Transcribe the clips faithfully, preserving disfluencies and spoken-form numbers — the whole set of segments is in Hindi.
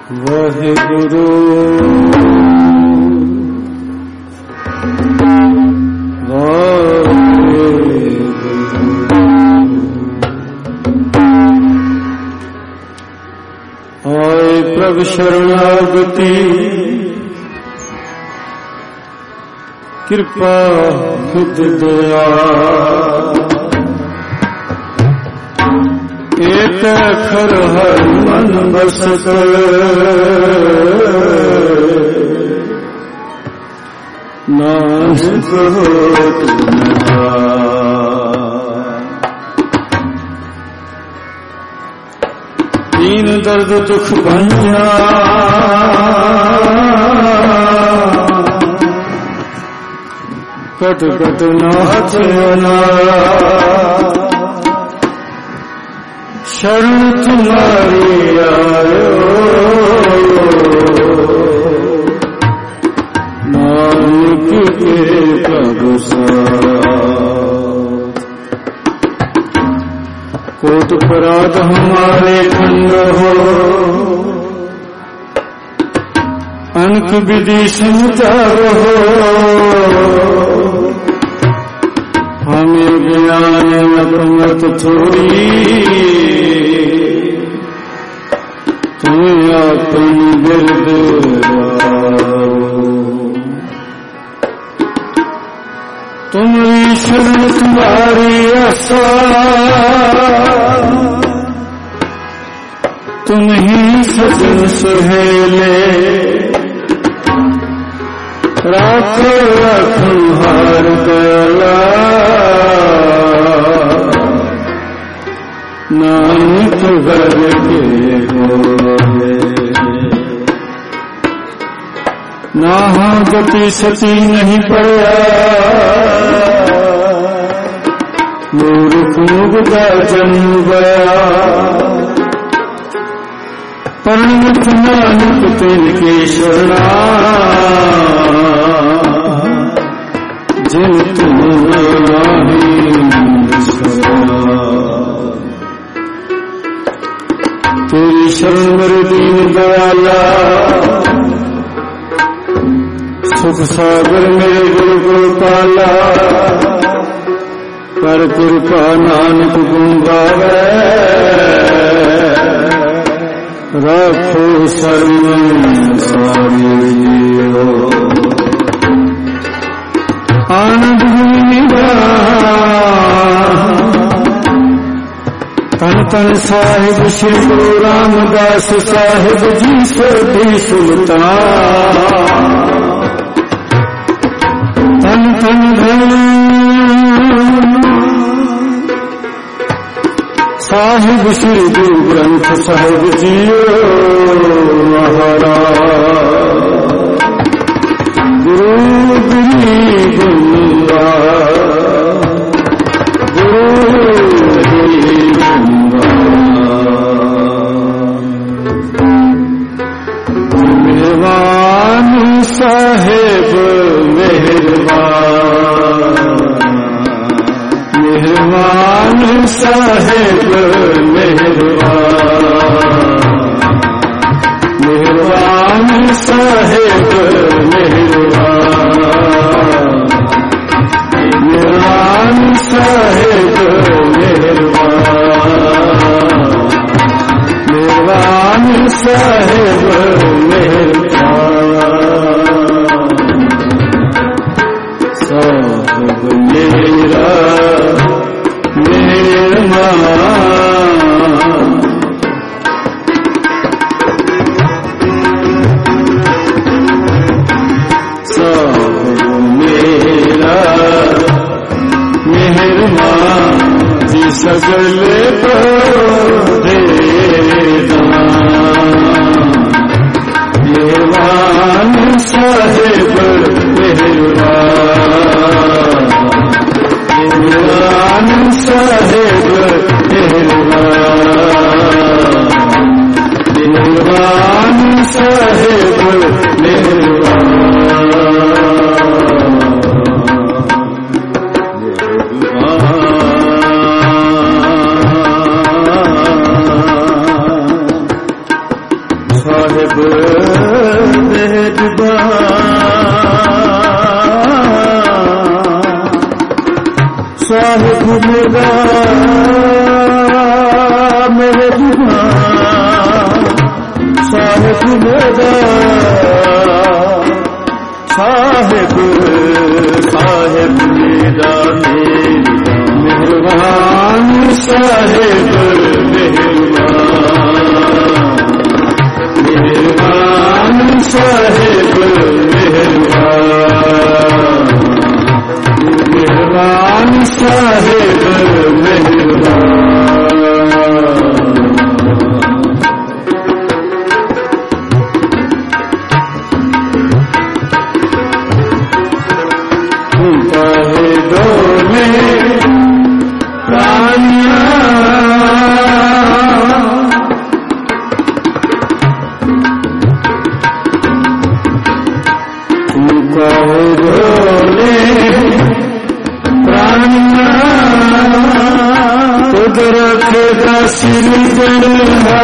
वाहेगुरु आए प्रभु शरणागति कृपा खुद दया एक खर हर मन बसत नानक होत दीन दर्द दुख भंजा कट कट नाथ शरण तुम्हारी आयो नानक के प्रभु कोट अपराध हमारे खंड हो अनक विधि समझाव हो हमें ज्ञान नकमत थोड़ी तुम्हें अपन बिरद तुम्हारी शरण तुम्हारी आशा तुम ही सजन सहेले राखो तुम्हार दयाला नानक घर के बोले नाहा गति सती नहीं पड़ा मूर्ख मुग्धा जन्म गया परमत नानक तिनके शरणा जिन तुम नाही तेरी शरण मेरे दीन दयाला सुख सागर मेरे गुरु गोपाला कर कृपा नानक गुण गावे राखो सर्वन सारी जियो आनंद तन तन साहिब श्री गुरु रामदास साहिब जी सोधी सुल्तान तन तन धन साहिब श्री गुरु ग्रंथ साहिब जियो महाराज गुरु गिरी गुंगा गुरु गिरी गुंगा मेहरबान साहेब मेहरबान मेहरबान साहेब मेहरबान मेहरबान साहेब मेहरबान मेहरबान साहेब मेहरबान मेहरबान साहेब मेहरबान साहेब मेरा सगले पौधे मेहरबान साहेब मेहरबान मेहरबान साहेब मेहरबान मेहरबान साहेब मेहरबान मेहरबान साहिब मेहरबान साहिब मेरा मेहरबान साहिब मेरा साहिब साहिब मेरा मेहरबान साहिब मेहरबान साहिब मेहरबान मेहरबान साहिब मेहरबान काहे डोले प्राणिया रखेगा सिर जलहा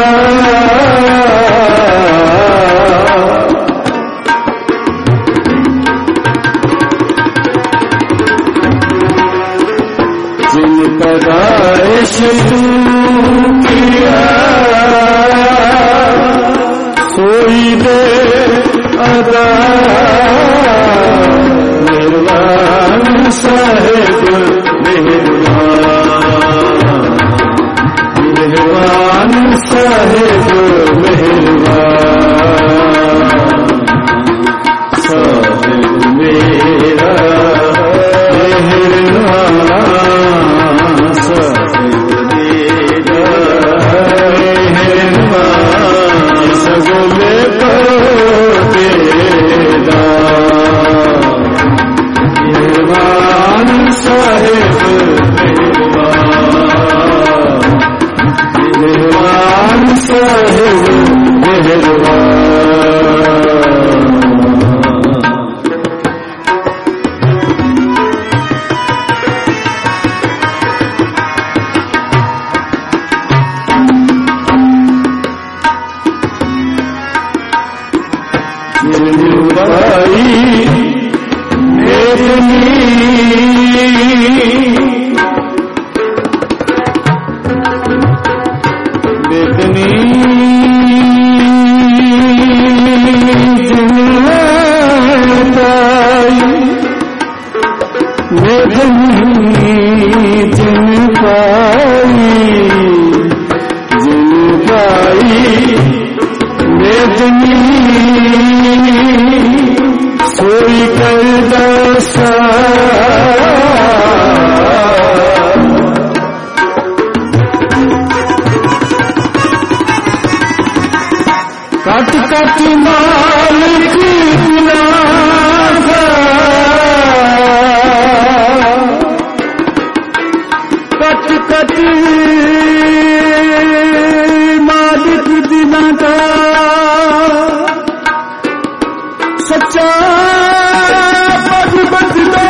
जिनका दाइश तू किया सोई दे अदा मेहरबान साहिब मेहरबान मेहरबान साहिब मेहरबान साहिब मेरा मेहरबान साहिब मेरा मेहरबान सगले तेरा मेहरबान साहिब मेहरबान साहिब मेहरबान कट कट मालिक बिना कट कट मालिक बिना का सच्चा पद बदला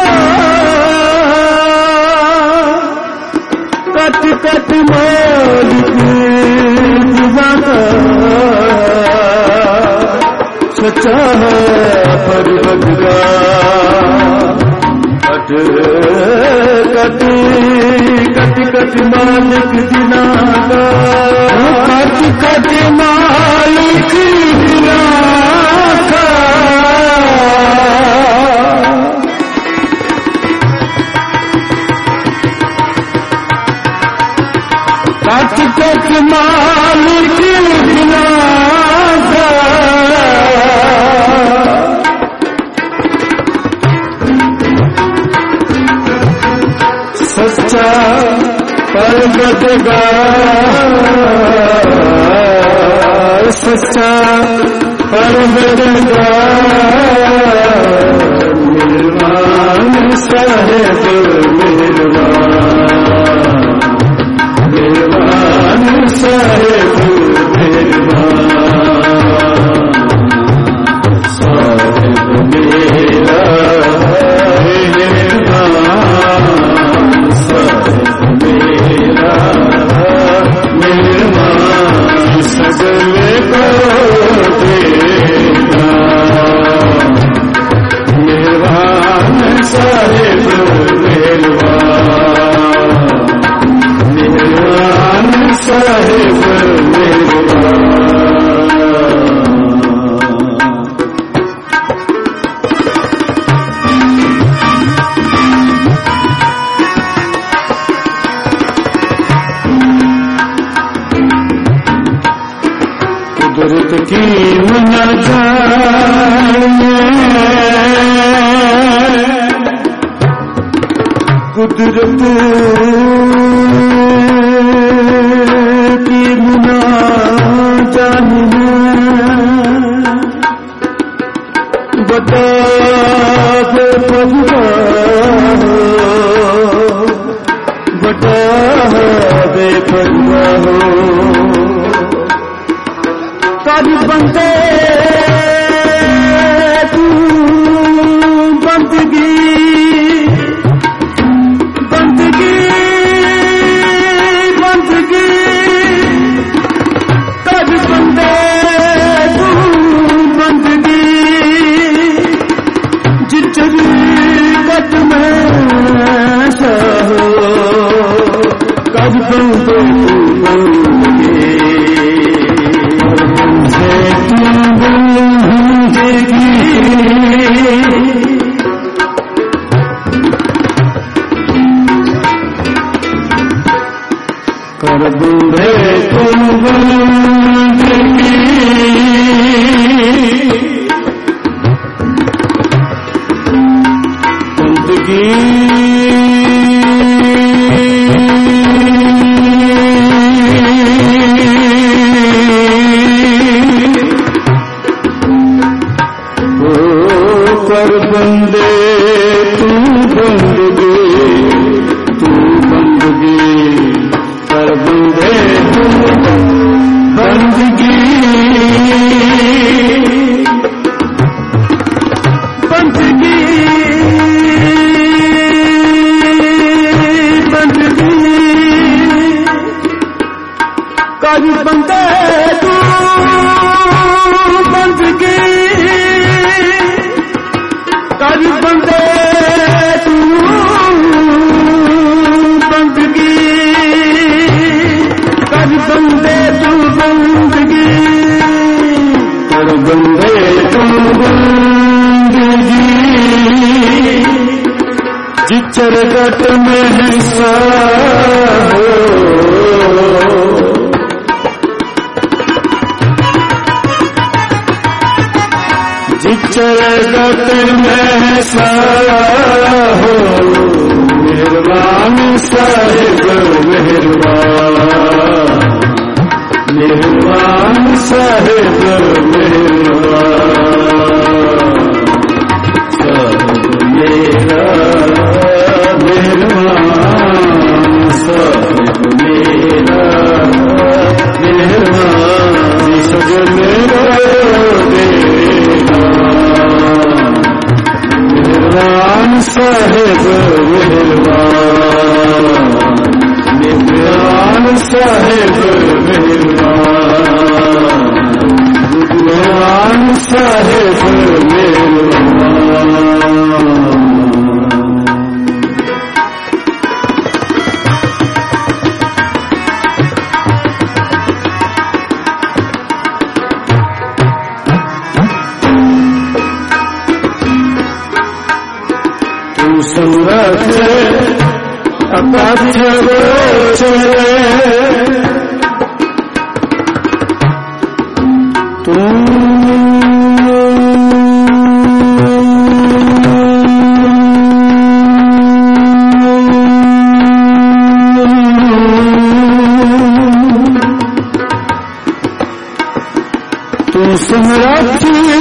कट कट मालिक बिना का सच्चा है पर बदला कट कट कट कट मालिक बिना का कट कट मालिक बिना का कट कट मालिक बिना का सच्चा परवरदिगार सच्चा परवरदिगार मेहरबान साहिब मेहरबान मेहरबान साहिब मेहरबान साहिब मेरा मेहरबान सगले को हकीम न जाने कुदरत की गुना जाने बता दे परवाह बता दे परवाह सारी बंदे तू बंदगी बंदगी बंदगी सारी बंदे तू बंदगी जिचरी कट में सहो कब बंदे तू बंदगी कर दूंगे तुम बंदगी बंदगी कर बंदे तू बंदगी तू बंदगी कर बंदे तू बंदगी बंदगी बंदगी कर बंदे तू बंदगी कर बंदे तू बंदगी कर बंदे तू बंदगी कर बंदे तू बंदगी जिचर गट में हिस्सा हो जिचर गट में हो मेहरबान साहिब मेहरबान मेहरबान साहिब मेहरबान साहिब मेरा मेहरबान साहिब मेरा मेहरबान सजन मेरा मेहरबान साहिब मेहरबान मेहरबान साहिब मेहरबान मेहरबान साहिब मेहरबान समरथ अपाथ चले तुम तुम समरथ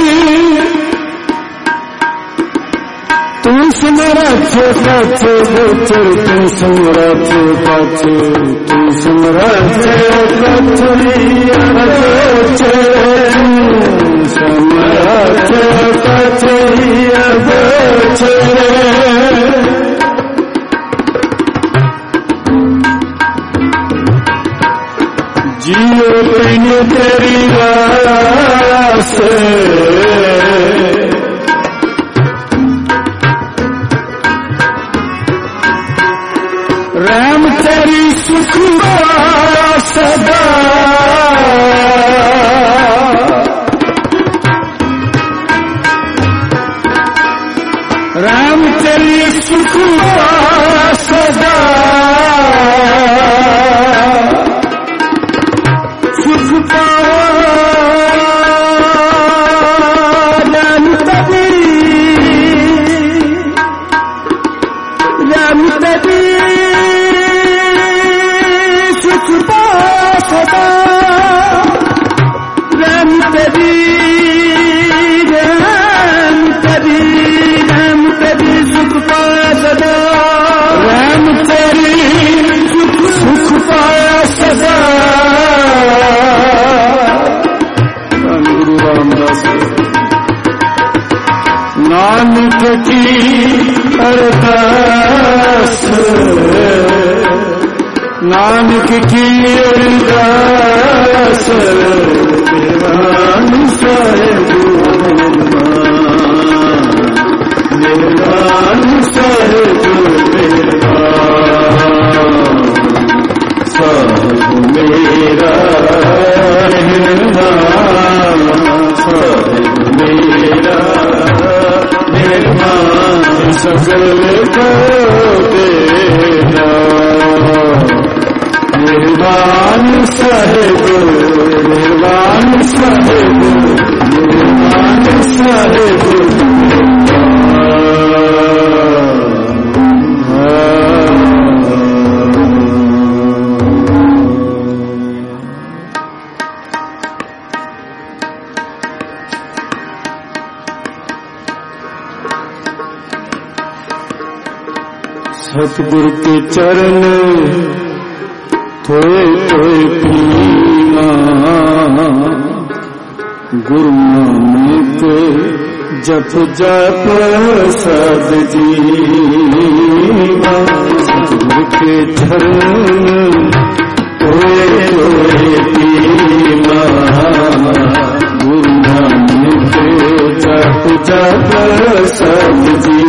तू समरथ पथ गोचर तू समरथ पथ तू समरथ पथ गोचर समरथ पथ गोचर जियो तेन तेरी रास राम तेरी सुख सदा राम तेरी सुख सदा सुख पाओ नानक की अरदास, नानक की अरदास, निर्वाण साहिब निर्वाण साहिब साहिब मेरा निर्वाण साहिब मेरा निर्वाण सगल को देना, निर्वाण साहिब निर्वाण साहिब निर्वाण साहिब सतगुरु के चरण थोए थोए पीना, गुरु नानक जप जप सद जीवा। सतगुरु के चरण थोए थोए पीना, गुरु नानक जप जप सद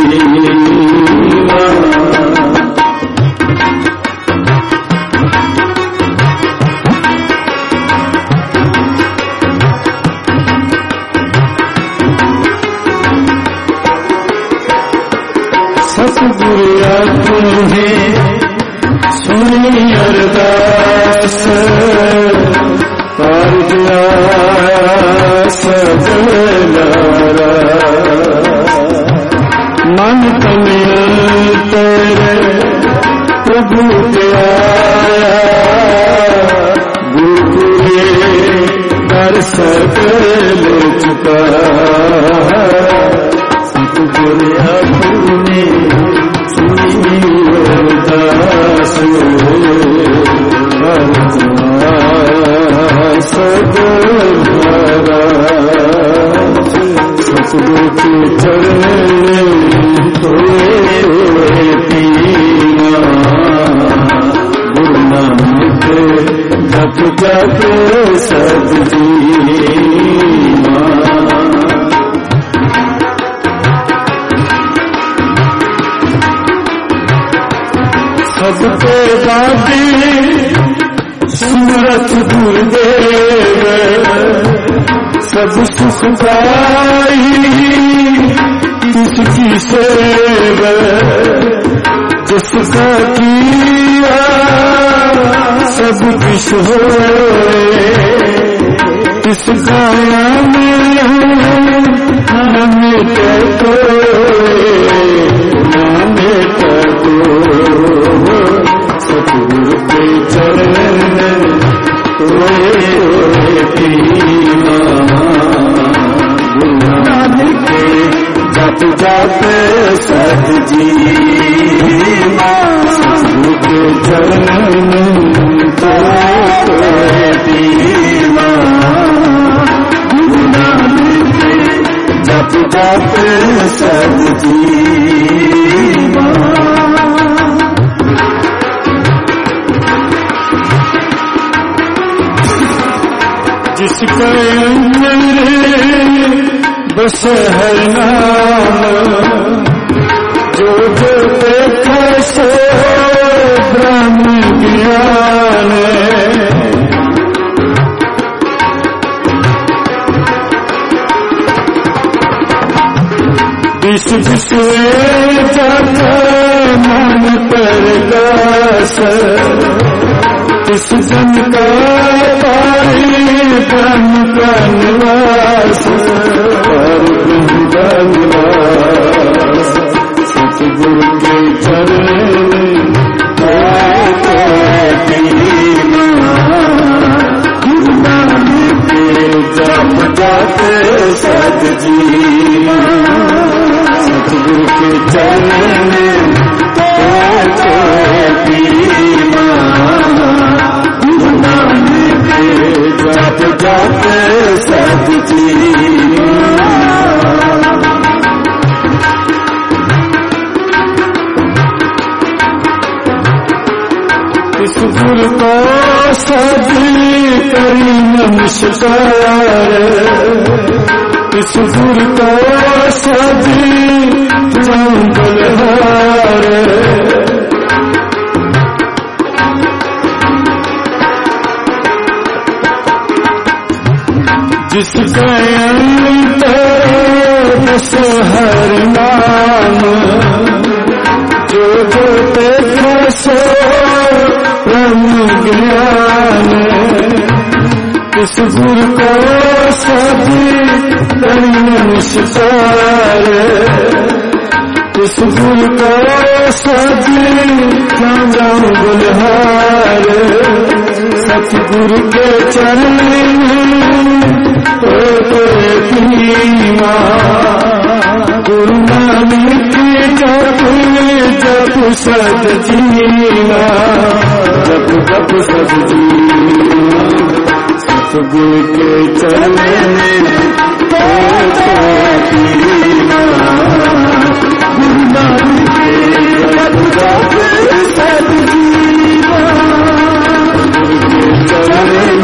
जीवा। सतगुरु आत्मे सुनी अरदास, पार गया सजनारा, मन तन तेरे प्रभु के आया, गुरु के दर सकल चुका। सतगुरु आत्मे सुनी अरदास, सजनारा, सतगुरु के चरण थोए थोए पीना, गुरु नानक जप जप सद जीवा। सबके बादी सुमरत गुरुदेव, सब सुख पाई किसकी सेव, जिसका किया सब कुछ होए, किसका न मिटे कोई न मिटे कोई। सतगुरु के चरण थोए थोए पीना, गुरु नानक जप जप सद जीवा। सतगुरु के चरण थोए थोए पीना, गुरु नानक जप जप सद जीवा। जिसके अंदर बस है नाम, जो जो देखा सो ब्रह्म ज्ञान। विश्व विश्व जाता मन प्रकाश, किस जन का पारी ब्रह्म का निवास, ब्रह्म का निवास। सतगुरु के चरण थोए थोए पीना, गुरु नानक जप जप सद जीवा। सतगुरु के चरण थोए थोए पीना, गुरु नानक जप जप सद जीवा। करी नमस्कार इस गुरु को सदी जंगलहार जिसका अंतर बस हर नाम जो जो देखा सो ब्रह्म ज्ञान इस गुरु को सभी नमस्कार इस गुरु को सभी जंगलहार सतगुरु के चरण गुरु नानक जप जप सद जीवा जप जप सद जीवा सतगुरु के चरण गुरु नानक जप जप सद जीवा चरण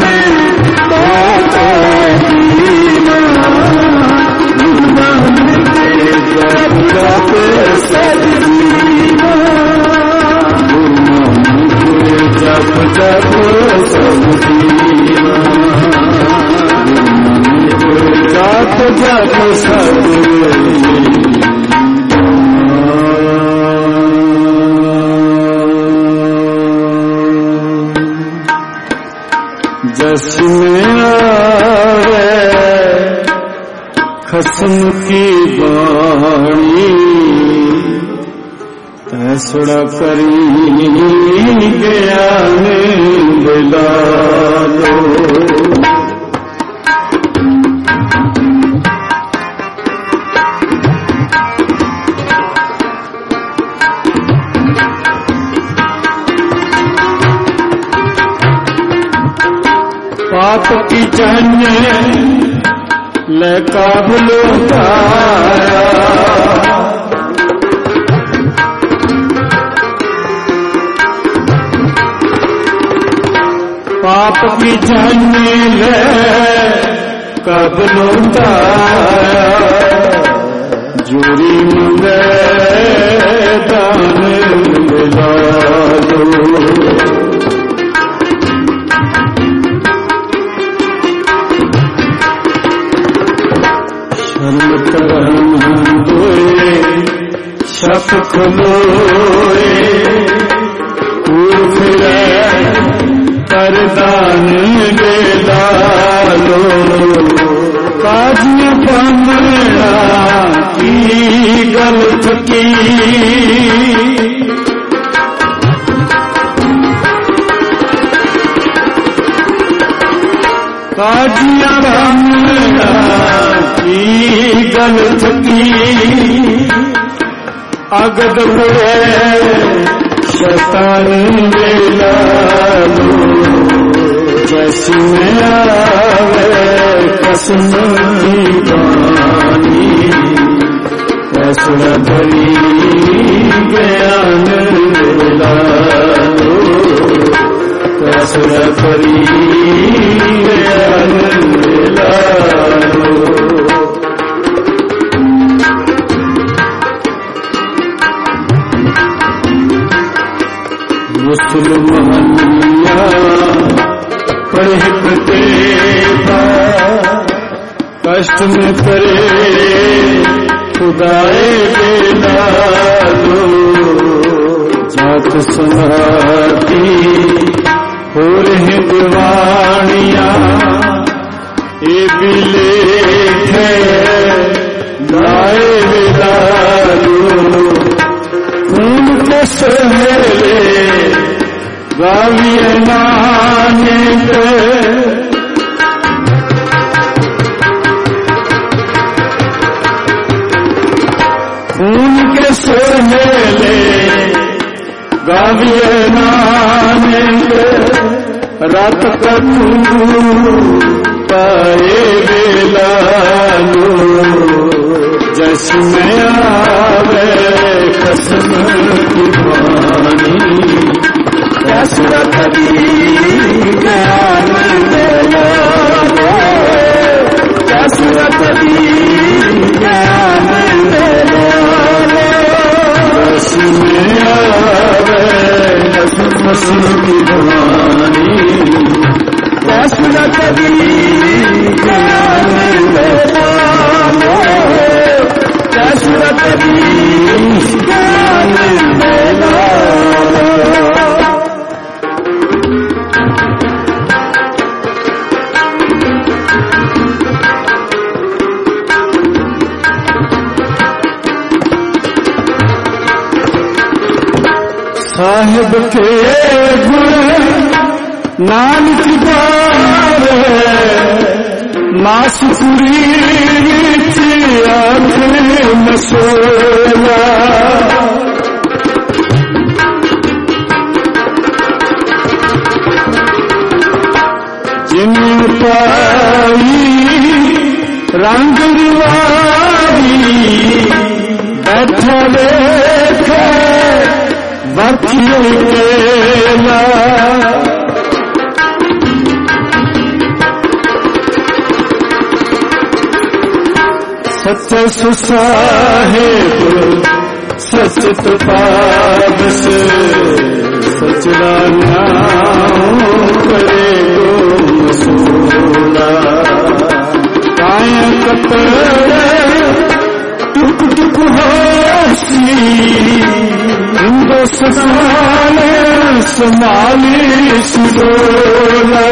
जसमें आवे खसम की बाणी तैसड़ा करी गया दिला लो पाप की जन्य ले काबुलो पाया पाप की जन्य ले काबुलो पाया जोरी मुंगे दान मिला दो शप खलोए फिरे परदान बेला लो काजी बंगला की गलत की काजिया बंगला की गलत की अगद हुए शैतान बेला लो जैसमें आवे कसम की बानी फैसला भरी ज्ञान बेला लो फैसला भरी ज्ञान बेला लो मुसलमानिया पढ़े तेरा कष्ट में करे खुदाए बेला लो जात समाती हो रही दीवानिया ये बिले लाए बेला लो खून के सहेले गाविए नाने पे खून के सहेले गाविए नाने पे रात कटू पाए बेला लो जैसमें आवे कसम की बानी फैसला करी ज्ञान बेला साहिब के गुण नानक बारे मासपुरी विच आखे मसोला जिन पाई रंग रुवारी बैठा देखे बखियो केला सच सुसाहेब सचत पावस सचरा नाम करे गो मसूला काया कपड़े टुक टुक होसी हिंदुस्तान संभाली सुडोला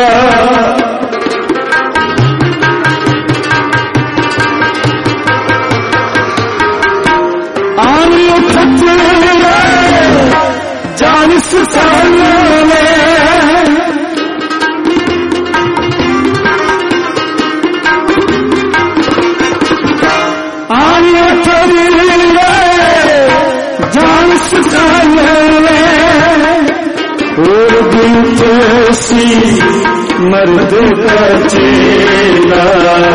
जानिस साले आने थोड़ी जानिस साले और दिल जैसी मर्द का चेला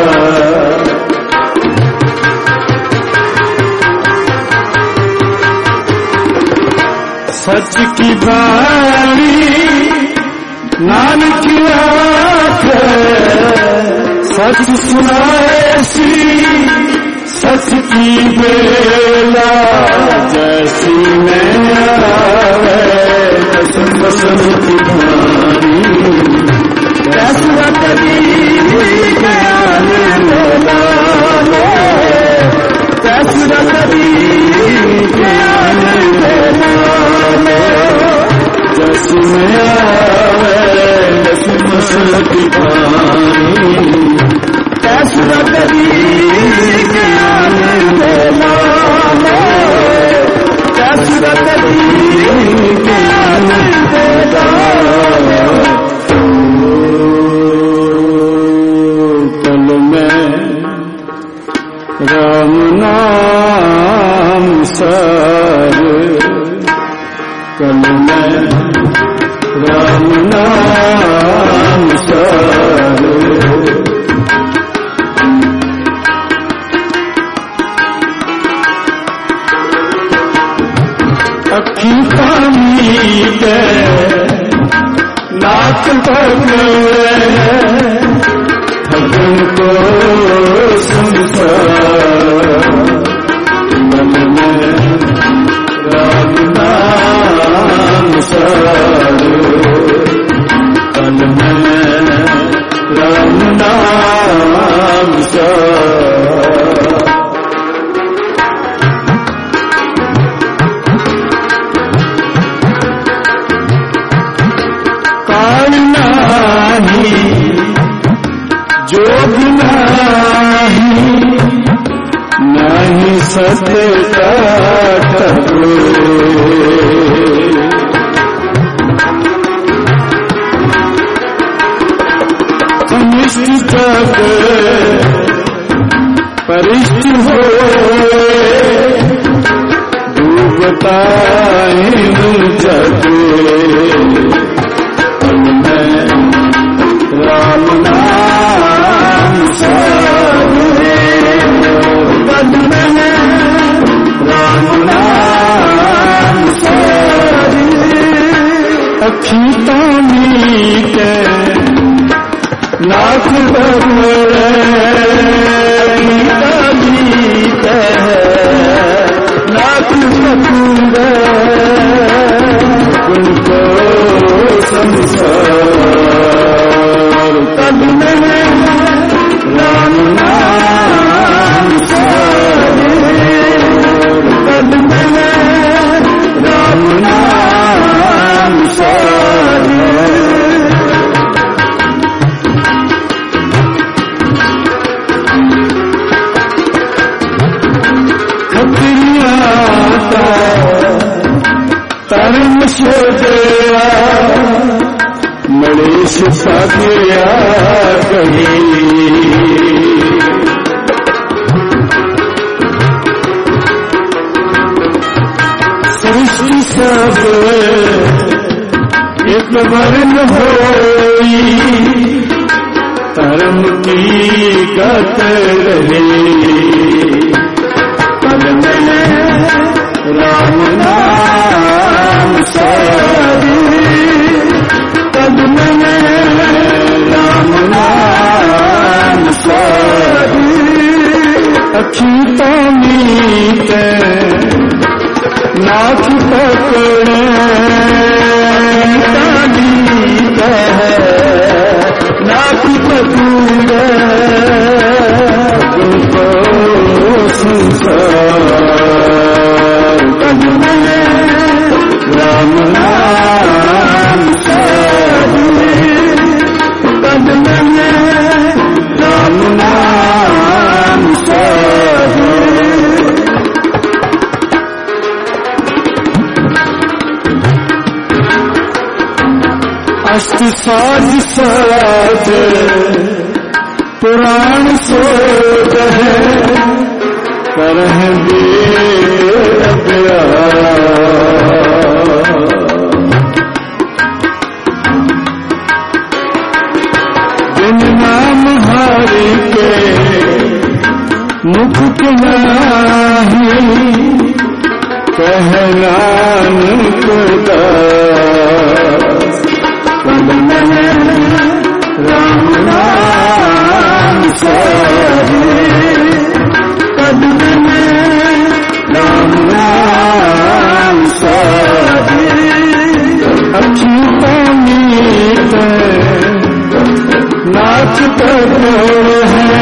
सच की बारी नानक आँख सच सुनाए सी सच की बेला जैसी मैं आवे बसंत की भारी कैसा कभी ज्ञान लोला कैसा कभी ज्ञान लोला जैसी मैं आवे बसंत की भारी कैसा कभी ज्ञान लोला कैसा कभी ज्ञान लोला कल मैं राम नाम सार कल मैं राम नाम सार अखी पानी के नाक पकड़े भगन को संसार मन में राम नाम सार मन में राम नाम सार काल नाही जोग नाही नहीं सत्य का अनिष्ट जग परिष्ट हो डूबता जग राम नाम सारे राम नाम सारे अखी तानी के नाक बगड़े नाक बगड़े उनको संसार कल में राम नाम सारे कल में राम नाम सारे धर्म छोड़या मलेश साथिया कही सृष्टि सब एक वर्ण होई धर्म की गत रही पद में राम नाम सारी पद में राम नाम सारी अखीता मीत नाथ पकड़े मीत है नाथ पकड़े तुमको संसार पद में राम नाम सारी पद में राम नाम सारी अष्ट साज साज पुराण सोच है करह बिन नाम हरि के मुख नहीं कह नानक दास पद में राम नाम सारी पद में राम नाम सारी अखीता मीत नाथ पकड़ है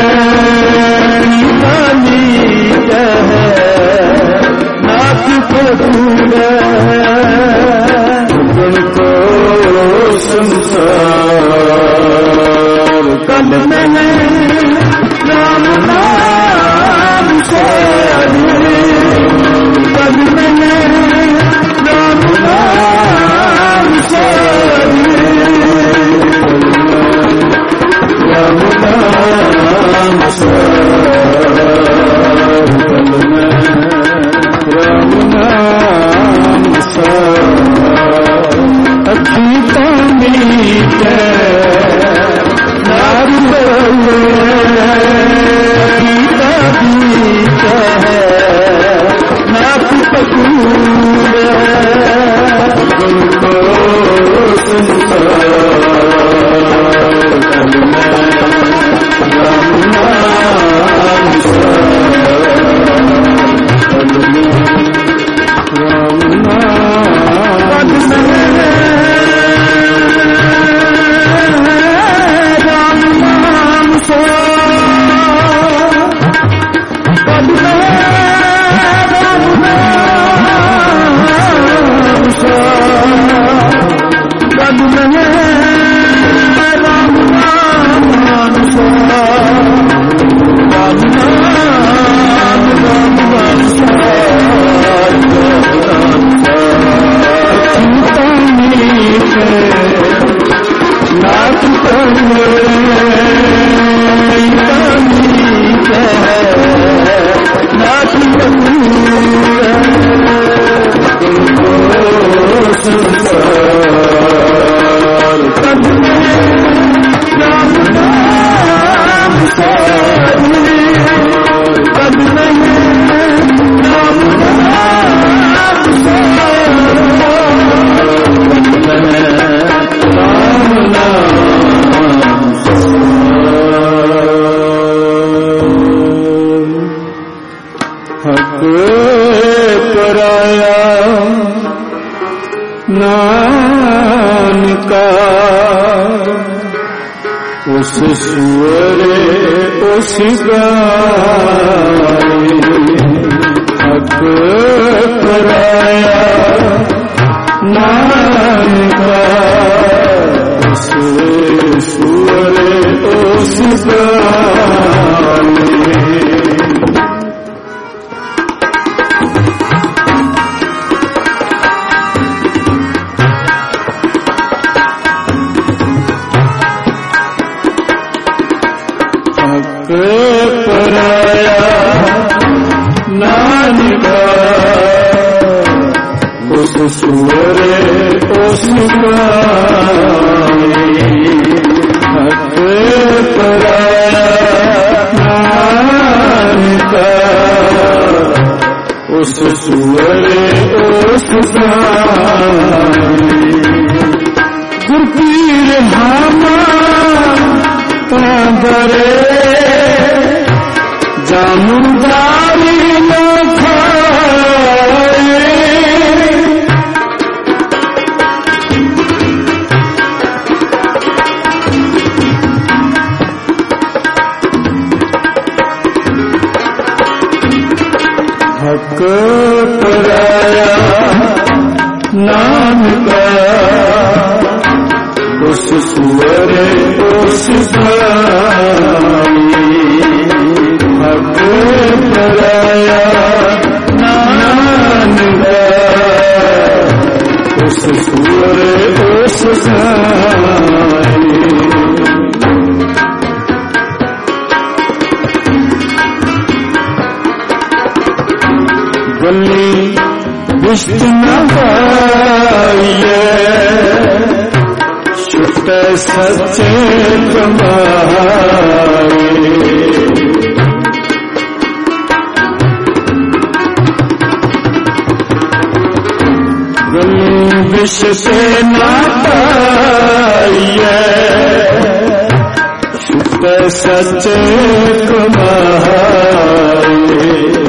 मीत है नाथ पकड़ तुमको संसार पद में राम नाम सारी पद में राम नाम सारी राम नाम सारी पद में राम नाम सारी अखीता मीत नाथ पकड़े गीता गीत है नाथ पकड़े तुमको संसार पद में राम नाम सारी पद में राम नाम पद में उस सुअरे उस गाय हक पराया नानका उस सुअरे उस गाय सुअरे उस हक पराया नानका उस सुअरे उस गुरपीर हामा तांबरे जामुनदारी न खाए हक पराया नाम का उस सुअरे उस हक पराया नाम का उस सुअरे उस गली विष्ट न पाइए शुद्ध सच्चे कमाए गली विष से न पाइए शुद्ध सच्चे कमाए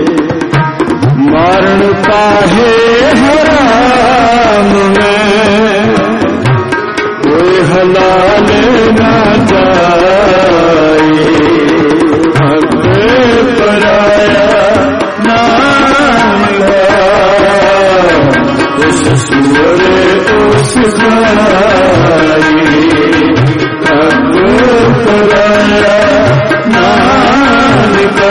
मारण काहे हराम में कोई हलाल ना जाए हक पराया नाम का उस सुअरे उस हक पराया नाम का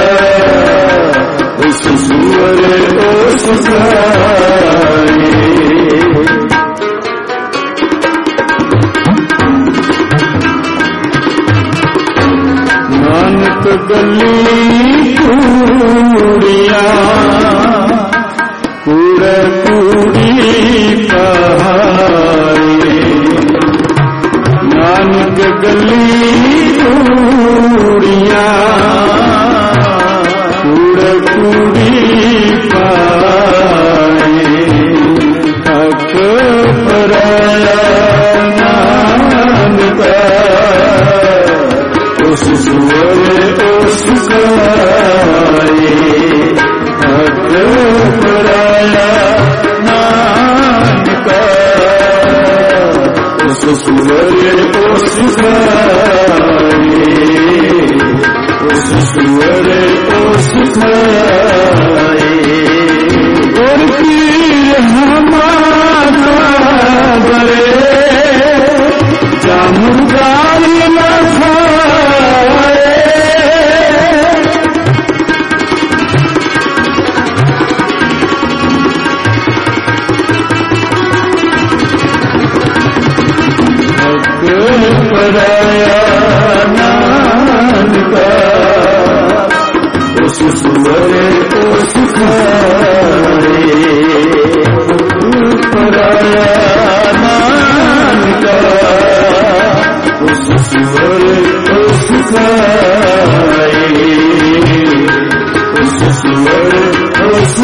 उस सुअरे उस नानक गली कूड़िया कूड़ कूड़ी पहाड़ी नानक गली कूड़िया कूड़ कूड़ी पाए हक पराया नाम का उस सुअरे उस हक पराया नाम का उस सुअरे उस उस सुअरे उस और पीर हमारा बरे जामुनदारी न खाए हक पराया नाम का उस सुअरे उस पराया नाम का उस सुअरे उस उस सुअरे उस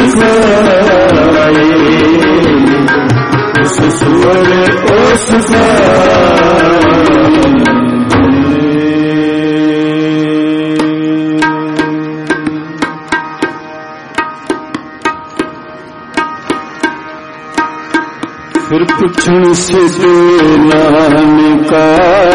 उस सुअरे उस फिर पूछन से नानका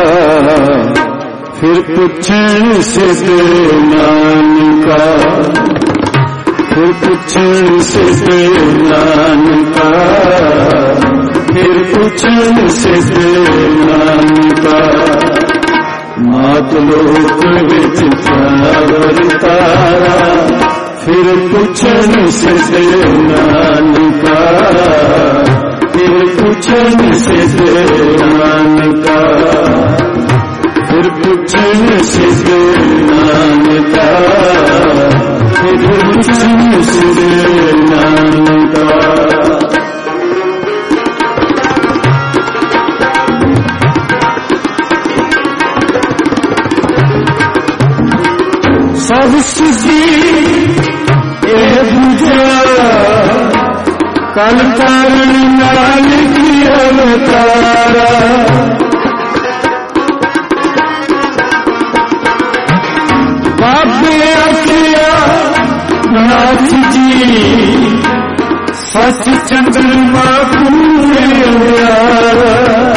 फिर पूछन से नानका फिर पूछन से नानका फिर पूछन से नानका मात लोक विच तारा फिर पूछन से नानका फिर पूछन से नानका फिर पूछन से नानका फिर पूछन से नानका कल कारण नाल की अवतारा बाबे आखिया नाथ जी सच चंद्रमा पूरे प्यारा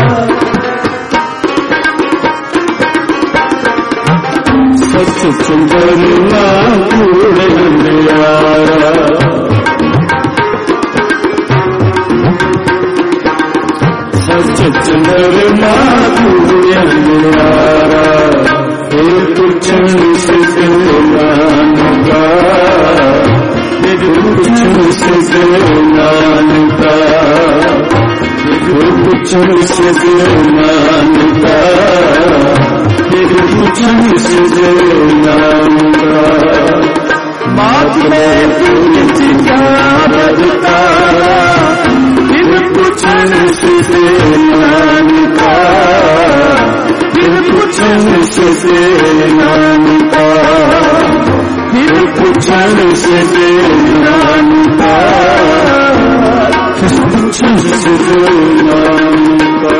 सच चंद्रमा पूरे प्यारा सच चंद्रमा पूरे प्यारा फिर पूछन से नानका फिर पूछन से नानका फिर पूछन से नानका फिर पूछन से नानका बात में पूछ क्या बदतारा फिर पूछन से नानका फिर पूछन से नानका फिर पूछन से नानका फिर पूछन से नानका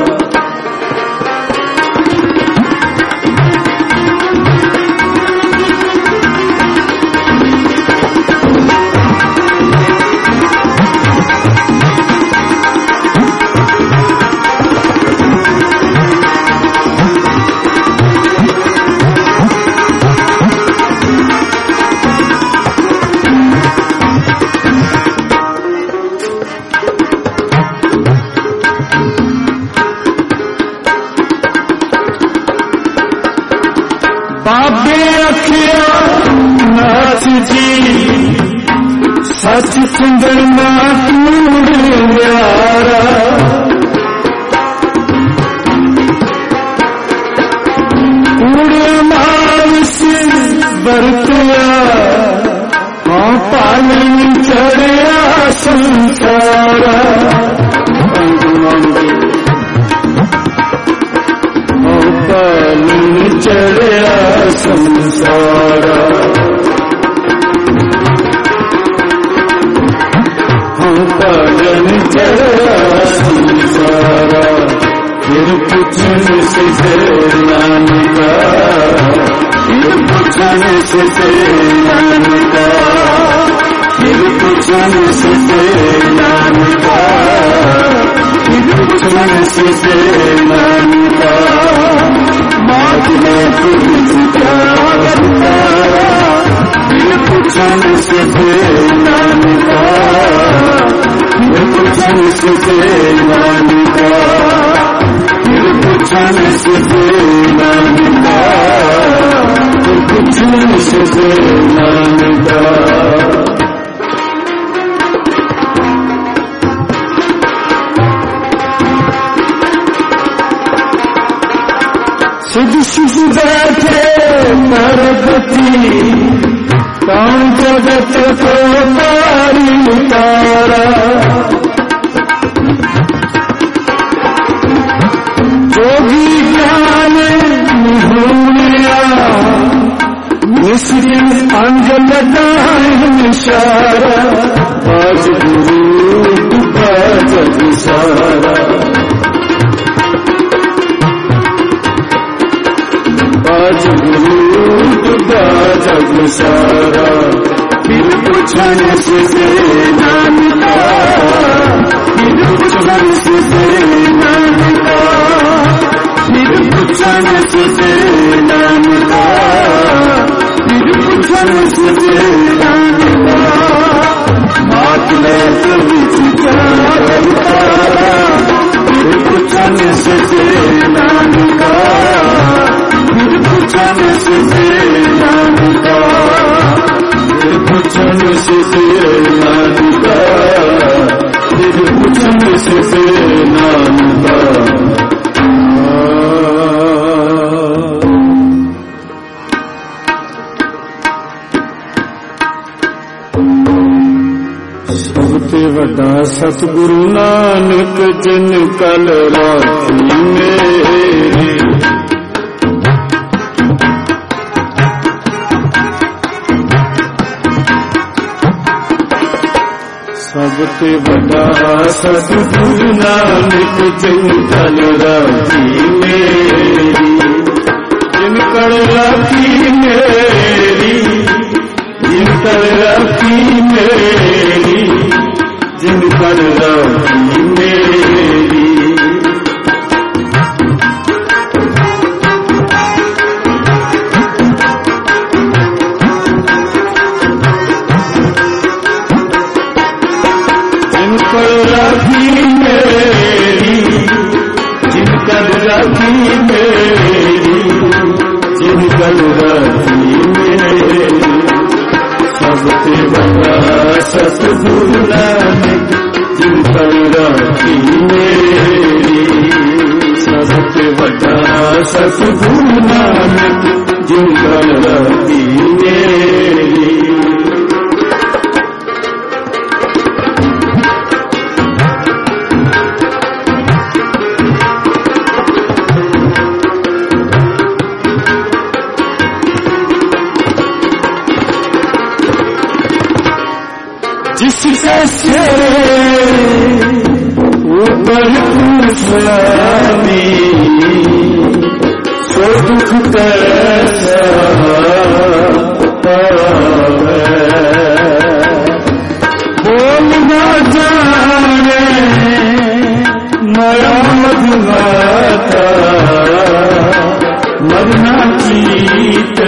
बाबे अखिया नाथ जी सच चंद्रमा पूरे प्यारा पूरे माल से बरतिया हाँ पालन चढ़िया संसारा पालन चढ़िया संसारा हम पालन चढ़िया संसारा फिर पूछन से नानका फिर पूछन से नानका फिर पूछन से नानका फिर पूछन से नानका मात में पूछ क्या बदतारा फिर पूछन से नानका फिर पूछन से नानका फिर पूछन से नानका फिर पूछन से नानका सिद्ध सिद्ध बैठे पार्वती कौन जगत को तारी उतारा जोगी ज्ञान निहुरिया मिश्री अंजल निशारा आज गुरु जग सारा आज गुरु जग सारा फिर पूछन से नानका फिर पूछन से नानका फिर पूछन से नानका फिर पूछन से नानका बात में पूछ क्या बदतारा फिर पूछन से नानका फिर पूछन से नानका फिर पूछन से नानका फिर पूछन से नानका सबते वड्डा सतगुरु नानक जिन कल राखी मेरी सबते बड़ा सतगुरु नानक जिनकर राखी मेरी, जिनकर राखी मेरी, जिनकर राखी मेरी, जिनकर राखी मेरी। जिनकर राखी मेरी, जिनकर राखी मेरी, सबसे बड़ा सतगुरु नानक जिनकर राखी मेरी, सबसे बड़ा सतगुरु नानक जिनकर राखी मेरी। जिसका से ऊपर पूछामी सो दुख कैसा बोल न जाने मरा मधुमाता मरना चीत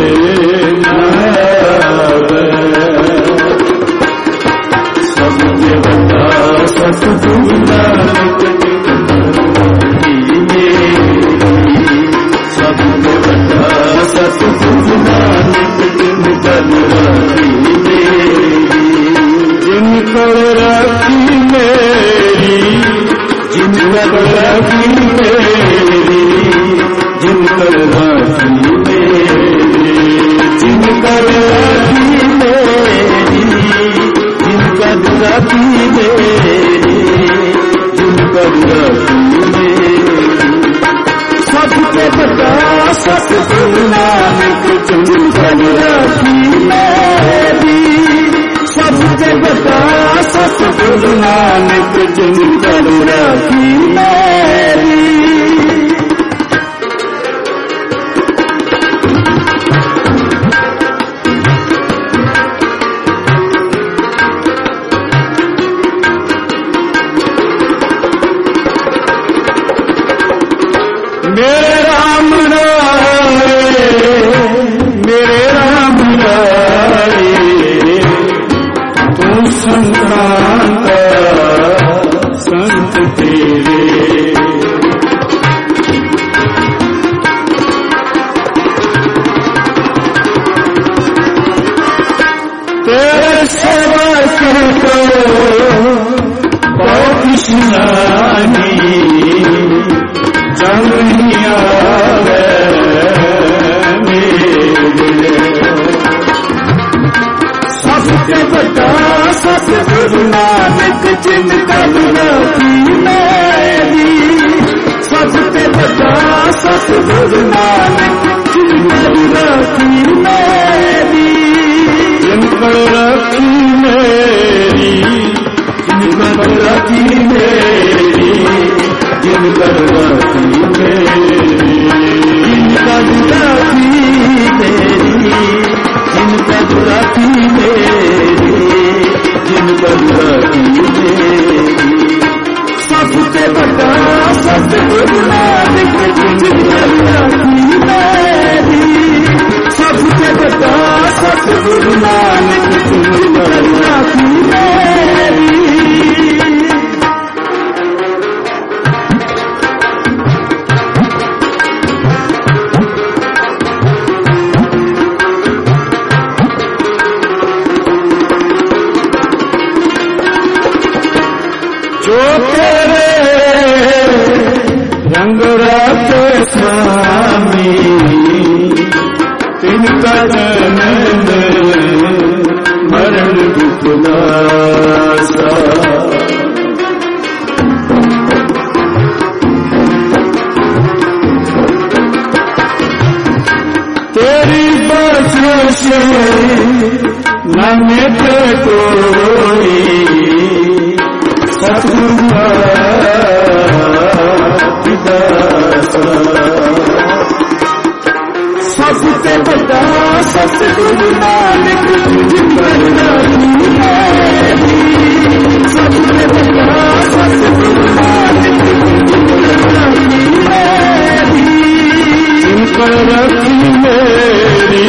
सतगुरु नानक सबसे बड़ा सतगुरु नानक जिनकर राखी मेरी, जिनकर राखी मेरी, जिनकर राखी मेरी, जिनकर राखी मेरी, जिनकर राखी मेरी, जिनकर राखी मेरी, जिनकर राखी मेरी। सबसे बड़ा सतगुरु नानक जिनकर राखी मेरी, सबसे बड़ा सतगुरु नानक जिनकर राखी मेरी। मेरे राम राये, मेरे राम राये, तू संतान का संत तेरे। तेरे सेवक को बहुत कृष्णानी जंग नहीं आवे मेरे। सबसे बड़ा सतगुरु नानक जिनकर राखी मेरी, सबसे बड़ा सतगुरु नानक जिनकर राखी मेरी, जिनकर राखी मेरी, जिनकर राखी मेरी, जिनकर राखी मेरी, जिनकर राखी मेरी, जिनकर राखी मेरी, जिनकर राखी मेरी। सबसे बड़ा सतगुरु नानक जिनकर राखी मेरी, सबसे बड़ा सतगुरु नानक जिनकर राखी मेरी। जो तेरे रंग राते स्वामी, तिनका नंद मरण दुख नासा। तेरी बख्शिश न मिटे कोई, दासा सबसे बड़ा सतगुरु नानक जिंदर राखी मेरी सबसे बड़ा सतगुरु नानक जिंदर राखी मेरी जिनकर राखी मेरी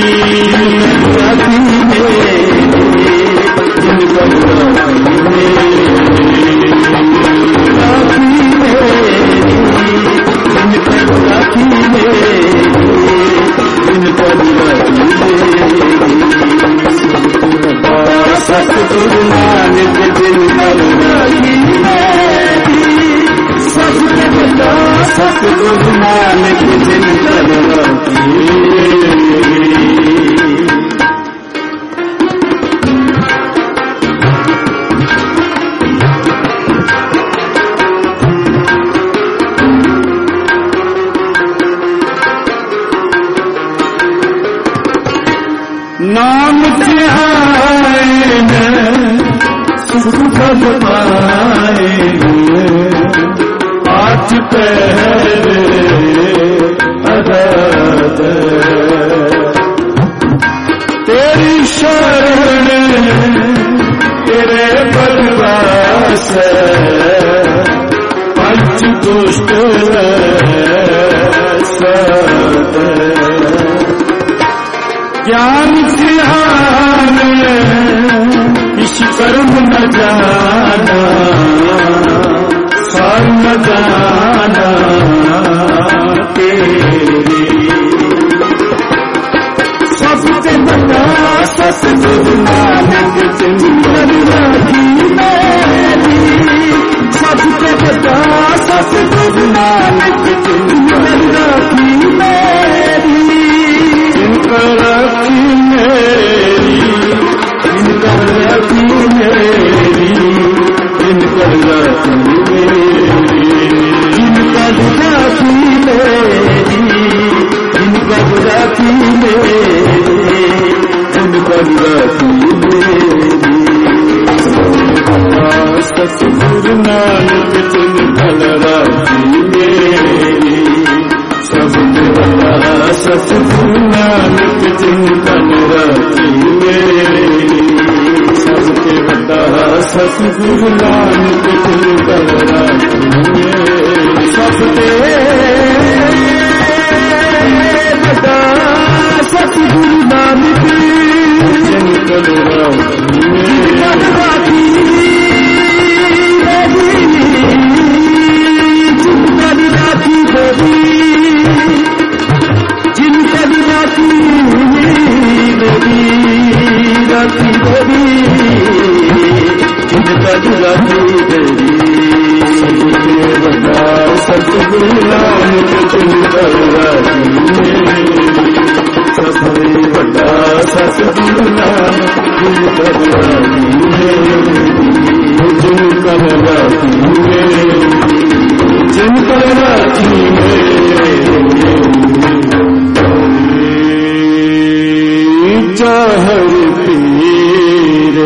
राखी मेरी जिनकर राखी मेरी राखी मेरी जिनकर राखी सतगुरु नानक जिनकर राखी मेरी सबसे बड़ा सतगुरु नानक जिनकर राखी नाम ध्यान सुख पद पाए आठ पहरे अदाद तेरी शरण तेरे बलवास पंच दुष्ट ज्ञान ध्यान इस कर्म न जाना सार न जाना तेरी सबसे बड़ा सतगुरु नानक जिनकर राखी मेरी सबसे बड़ा सतगुरु नानक जिनकर राखी मेरी जिनकर राखी मेरी जिनकर राखी मेरी जिनकर राखी मेरी जिनकर राखी मेरी जिनकर राखी मेरी जिनकर राखी मेरी सतगुरु नानक जिनकर राखी मेरी सबसे बड़ा सतगुरु नानक जिनकर राखी मेरी सबसे बड़ा सतगुरु नानक जिनकर राखी मेरी सबसे बड़ा सतगुरु नानक जिनकर राखी मेरी जिनकर राखी मेरी जिनकर राखी मेरी राखी मेरी जिनकर राखी मेरी सबसे बड़ा सतगुरु नानक जिनकर राखी मेरी सबसे बड़ा सतगुरु नानक जिनकर राखी मेरी जिनकर राखी मेरी जिनकर राखी मेरी चाहर पीर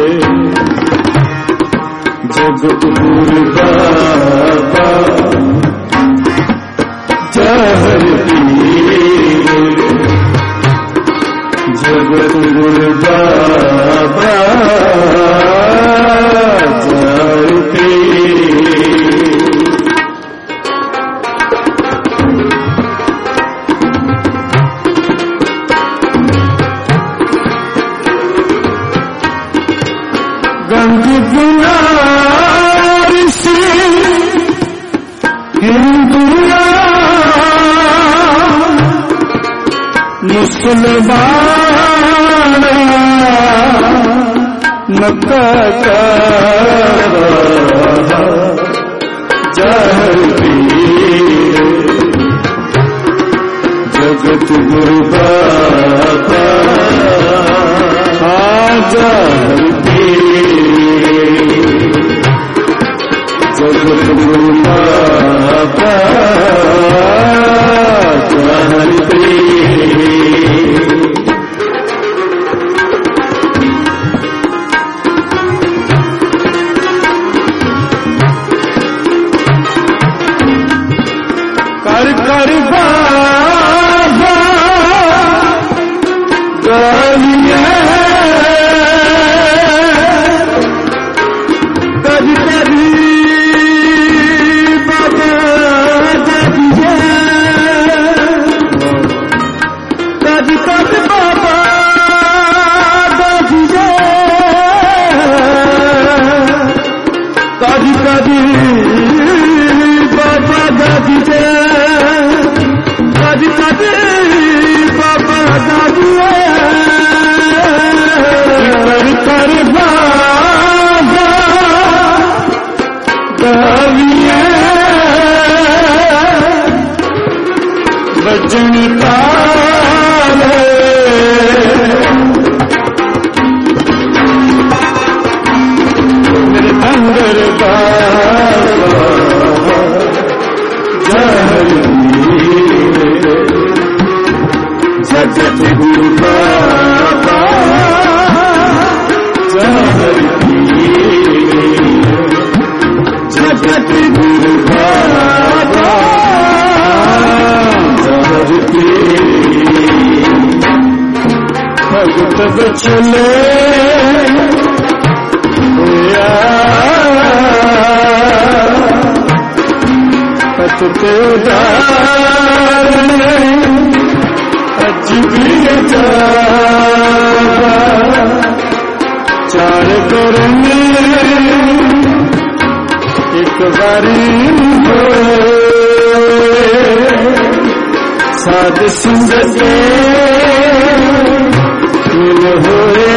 जगत गुरु बाबा चाहर पीर जगत गुरु बाबा चाहर पीर गंग गुनार से हिंदुआ मुसलमान मक्का का जहर पीर जगत गुरु बाबा जहर जगत गुरु बाबा जहर सब चले पत पे दार अज भी चार करने एक बारी साध संगत मिल होए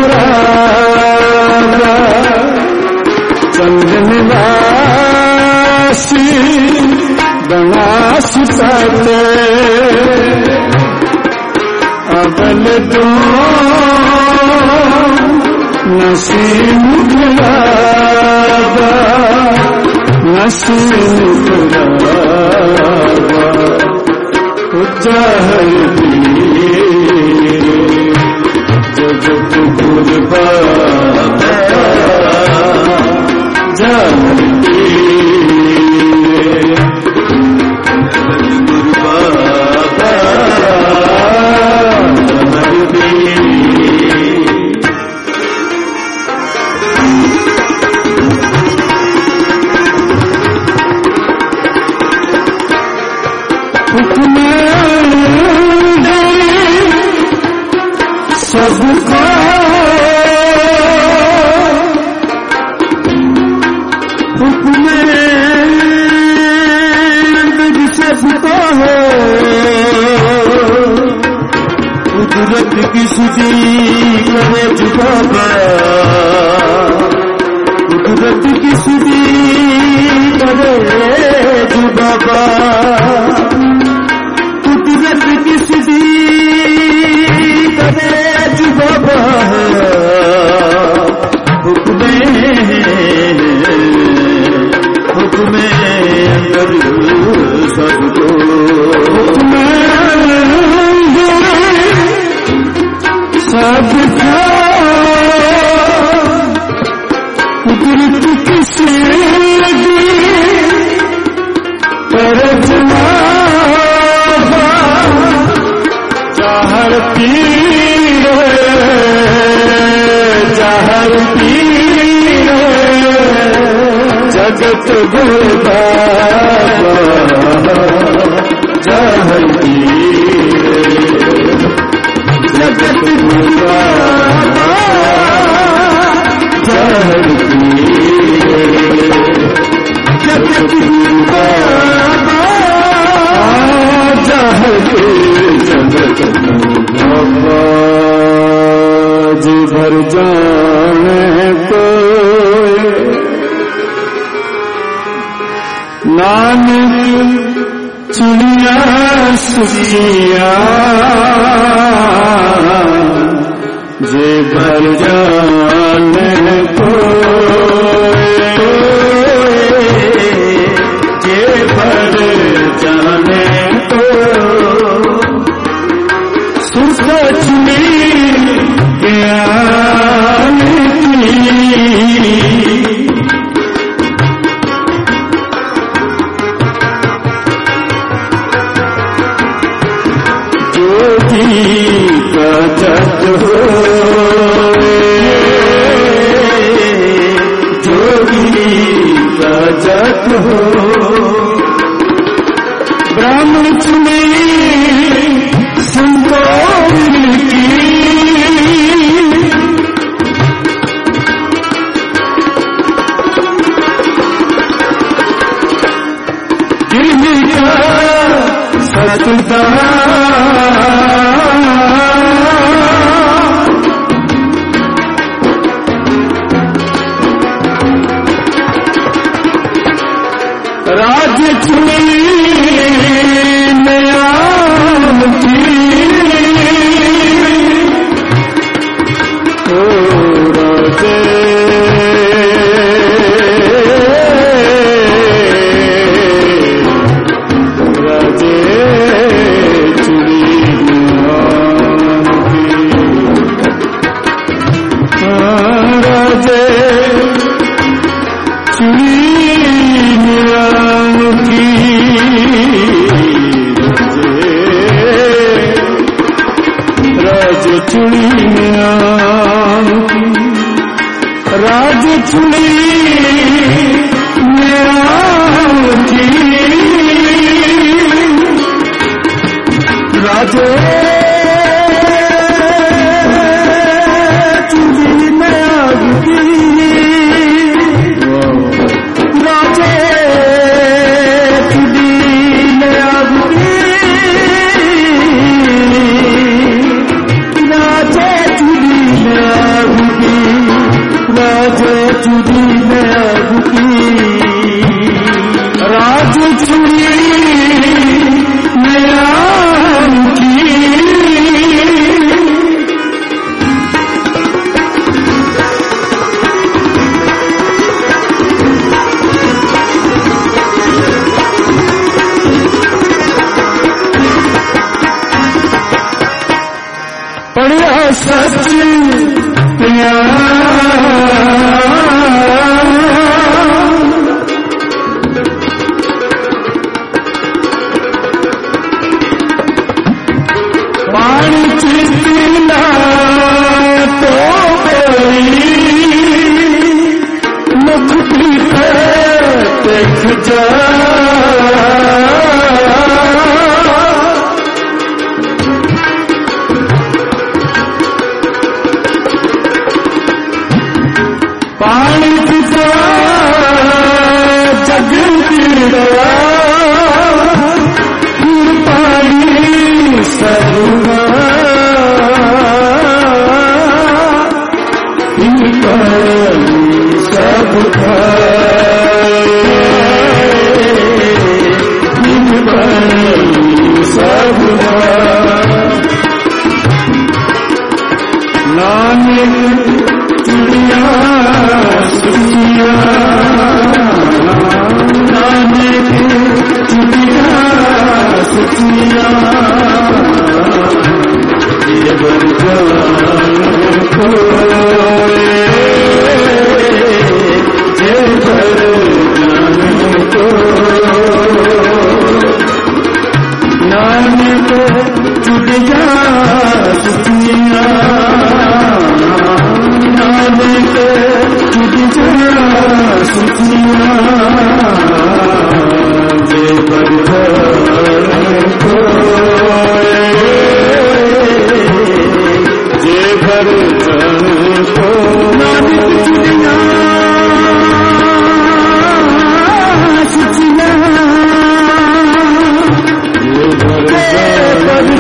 चंदनवासी बनास पाते अबल तो नसीब गुलाबा नसीब गुलाबा उज्जहल जगत गुरु बाबा जगत गुरु बाबा सबका हुक्म सबका है कुदरत की सुधी करे जुबाबा कुदरत की सुधी करे जुबाबा कुदरत की सुधी करे जुबाबा हुक्मे हुक्मे अंदर सबको हुक्मे सबका कुदरत किसी लगी पर जनाबा चाहर पीर चाहर पीर जगत गुरु बाबा चाहर पीर जगत गुरु बाबा चाहर पीर जगत गुरु बाबा चाहर पीर जगत बाबा जी भर जाने तो नानक चिड़िया सुखिया जे भर जाने तो जे भर जाने तो सुसच में ज्ञान की ज्योति का जग हो ज्योति का जग हो ब्राह्मण चुने संतोष की गिरने का सतता राज्य चुने नया ओ राजे राजे चुनी राजे चुनी राज चुनी छुड़ी राजे चुड़ी में आगी राजे चुड़ी में आगी राजे चुड़ी में आगी राजे चुड़ी में आगी राज चुड़ी में सच पानी चितना तो मुख भी देख जा पानी पिता जग पीड़ा पानी सरुआ सब सब नानक चिड़िया सुनिया नानक चिड़िया सुनिया ये बरजान को ये बरजान को नानक चिड़िया सुनिया नानक चिड़िया सुनिया ये बरजान को ये बरजान को नानक चिड़िया सुनिया ये बरजान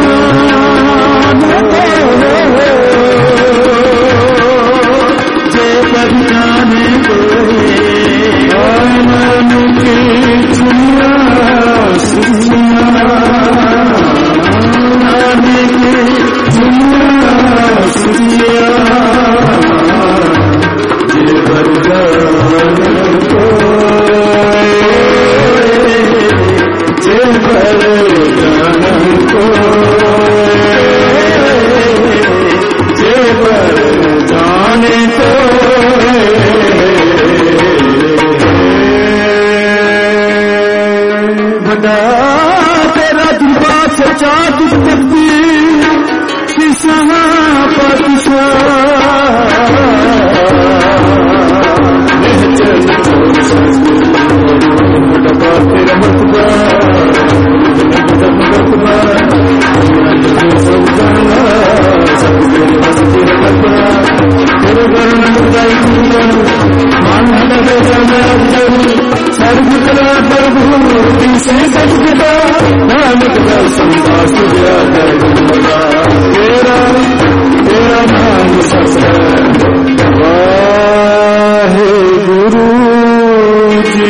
तेरा दुआ सचा दुख तकती सिसहा पतिशा तेरा मतबा सर्वकला प्रभु से सचता नानक दर्शन दास तेरा तेरा नाम सत्य वाहे गुरु जी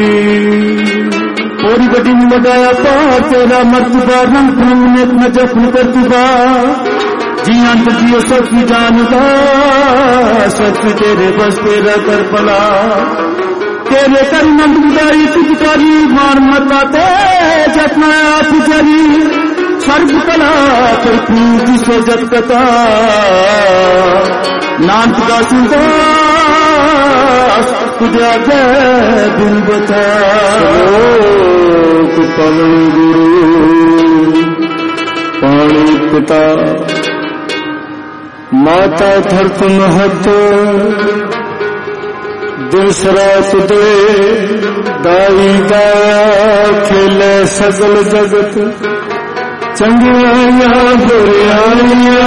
पूरी बड़ी मदाया पा तेरा मर्तबा रंग ने न जख्म करतबा जी अंत जियो सच जानदा सच तेरे बस तेरा कर पला तेरे कर नंदाई तुझकारी मान मता ते जतना पुजारी सर्व कला कर पूज से जगता नानक का सुनता तुझा जय दिल बता पवन गुरु पानी पिता माता धरत महत दूसरा तुदे दाई दाया खेले सगल जगत चंगिया बुरियाया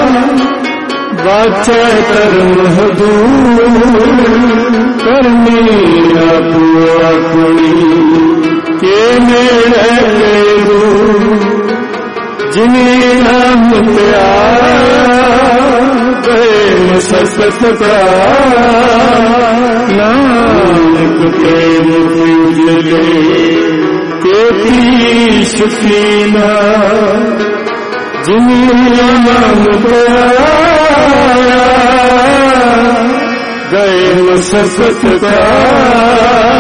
बाचे कर्म दूर करनी आपू अपनी के मेरे जिन्हें नाम प्यार ससत का नानक प्रेम पूजले तेरी सुखीना जिन्हें नाम प्यार गए ससत का